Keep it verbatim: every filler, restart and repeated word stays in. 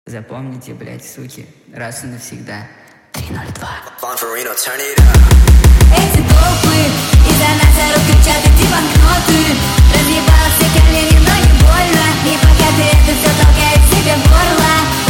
Запомните, блять, суки, раз и навсегда. три ноль два. Эти толпы из-за нас орут, кричат эти банкноты. Разъебал все колени, но не больно. И пока ты это все толкаешь себе в горло,